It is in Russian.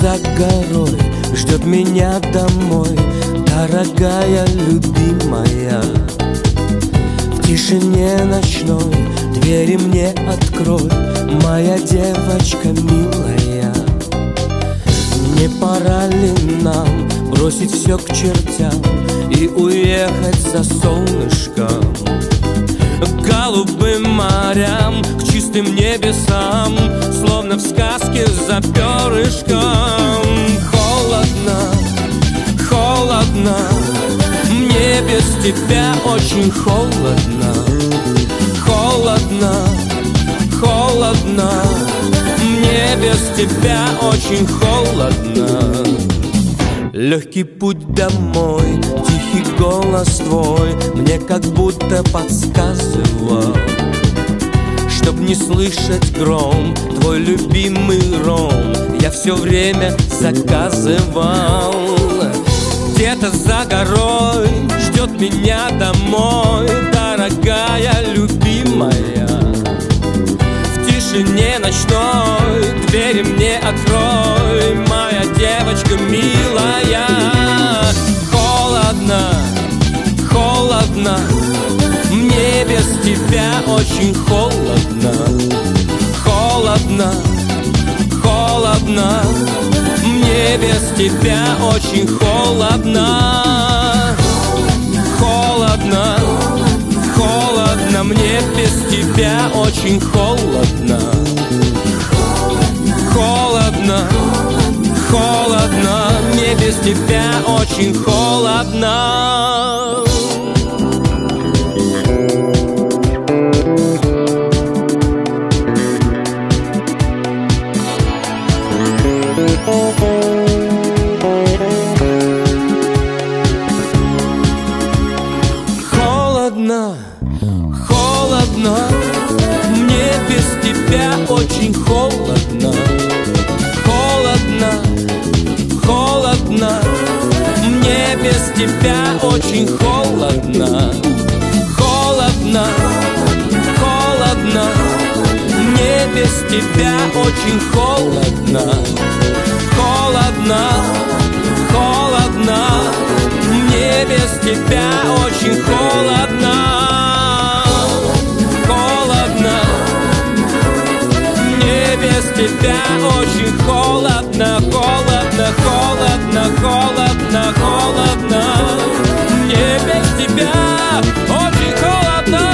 за горой ждет меня домой, дорогая, любимая. В тишине ночной двери мне открой, моя девочка милая. Не пора ли нам бросить все к чертям и уехать за солнышком? К голубым морям, к чистым небесам, словно в сказке за перышком. Холодно, холодно, мне без тебя очень холодно. Холодно, холодно, мне без тебя очень холодно. Легкий путь домой, тихий голос твой мне как будто подсказывал, чтоб не слышать гром, твой любимый ром я все время заказывал. Где-то за горой ждет меня домой, дорогая, любимая. В тишине ночной двери мне открой, моя девочка милая. Холодно, холодно, мне без тебя очень холодно. Холодно, холодно, мне без тебя очень холодно. Холодно, холодно, мне без тебя очень холодно. Холодно, холодно, мне без тебя очень холодно. Холодно, холодно, мне без тебя очень холодно. Холодно, холодно, мне без тебя очень холодно. Холодно, холодно, мне без тебя очень холодно. Холодно, холодно, мне без тебя очень холодно. Холодно, мне без тебя очень холодно. Холодно, холодно, холодно, холодно, мне без тебя очень холодно.